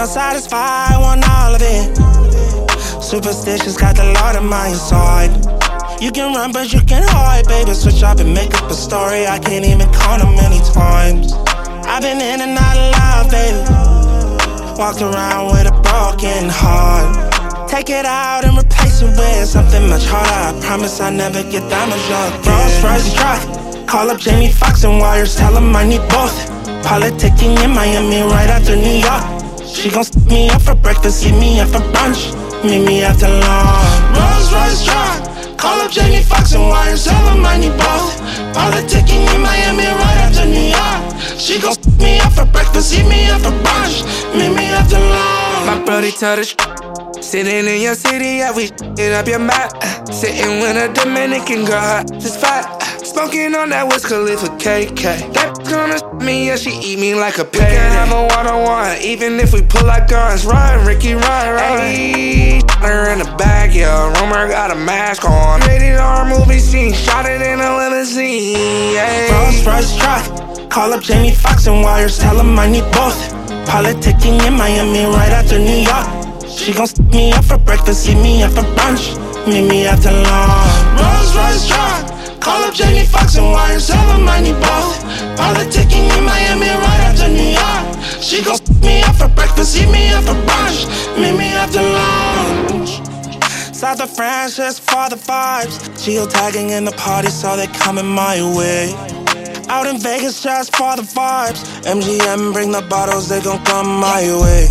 no satisfied, want all of it. Superstitious, got the Lord on my side. You can run, but you can hide, baby. Switch up and make up a story. I can't even count how many times I've been in and out of love, baby. Walked around with a broken heart. Take it out and replace it with something much harder. I promise I never get damaged again. Rolls Royce truck, call up Jamie Foxx and wires, tell him I need both. Politicking in Miami right after New York. She gon' stick me up for breakfast, eat me up for brunch, meet me after lunch. Rolls Royce truck, call up Jamie Foxx and wires, tell him I need both. Politicking in Miami right after New York. She gon' stick me up for breakfast, eat me up for brunch, meet me after lunch. My brody tell the sitting in your city, yeah, we it up your map. Sitting with a Dominican girl, just fat. Smoking on that Wiz Khalifa KK. That gonna me, yeah, she eat me like a pig. We can have a one-on-one, even if we pull out guns. Run, Ricky, run, run. Ayy, her in the bag, yeah. Rumor got a mask on. Rated R movie scene, shot it in a limousine. Rolls Royce truck, call up Jamie Foxx and wires, tell him I need both. Politicking in Miami right after New York. She gon' stick me up for breakfast, eat me up for brunch, meet me after lunch. Rolls Royce truck, call up Jamie Foxx and wires, tell him I need both. Politicking in Miami right after New York. She gon' stick me up for breakfast, eat me up for brunch, meet me after lunch. South of France just for the vibes. Geotagging in the party so they coming my way. Out in Vegas just for the vibes. MGM bring the bottles, they gon' come my way.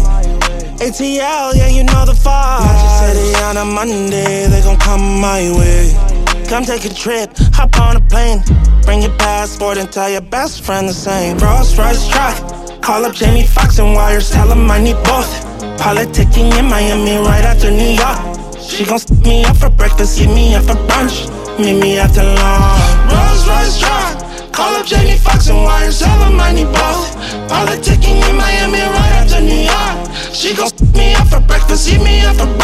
ATL, yeah, you know the vibe. Magic City on a Monday, they gon' come my way. Come take a trip, hop on a plane. Bring your passport and tell your best friend the same. Rolls Royce truck, call up Jamie Foxx and wires, tell him I need both. Politicking in Miami right after New York. She gon' stick me up for breakfast, eat me up for brunch, meet me after lunch. Rolls Royce truck, call up Jamie Foxx and wires, tell him I need both. Politicking in Miami right after New York. She gon' stick me up for breakfast, eat me up for brunch.